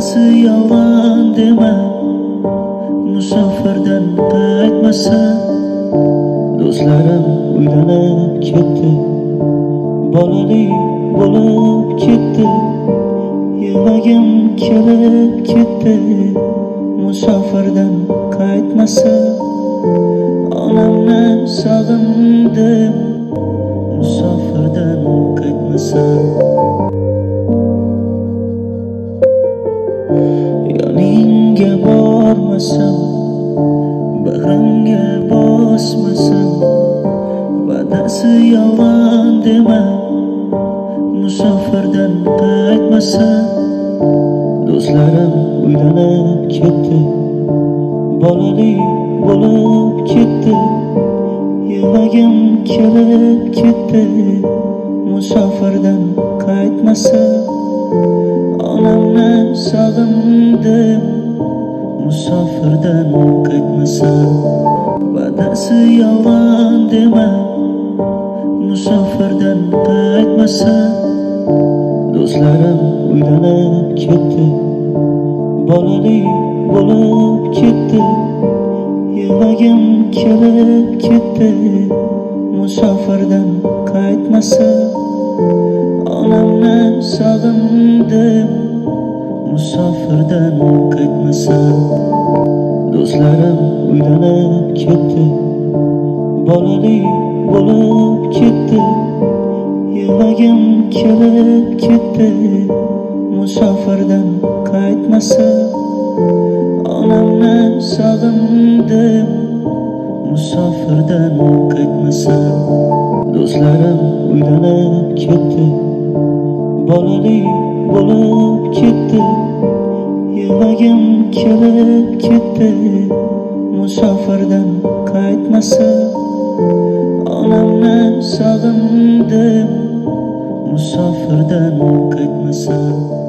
Va'dasi yolg'on dema, musofirdan qaytmasa. Do'stlarim uylanib ketdi, bolali bo'lib ketdi. Yig'lagim kelib ketdi, musofirdan qaytmasa. Onamni sog'indim, musofirdan qaytmasa. Yoningga bormasam, bag'rimga bosmasam. Va'dasi yolg'on dema, musofirdan qaytmasa. Do'stlarim uylanib ketdi, bolali bo'lib ketdi. Yig'lagim kelib ketdi, musofirdan qaytmasa. Onamni sog'indim, musofirdan qaytmasa. Va'dasi yolg'on dema, musofirdan qaytmasa. Do'stlarim uylanib ketdi, bolali bo'lib ketdi. Yig'lagim kelib ketdi, musofirdan qaytmasa. Onamni sog'indim, musofirdan qaytmasa. Do'stlarim uylanib ketdi, bolali bo'lib ketdi. Yig'lagim kelib ketdi, musofirdan qaytmasa. Onamni sog'indim, musofirdan qaytmasa. Do'stlarim uylanib ketdi, bolali bo'lib ketdi. Yig'lagim kelib ketdi, musofirdan qaytmasa. Onamni sog'indim, musofirdan qaytmasa.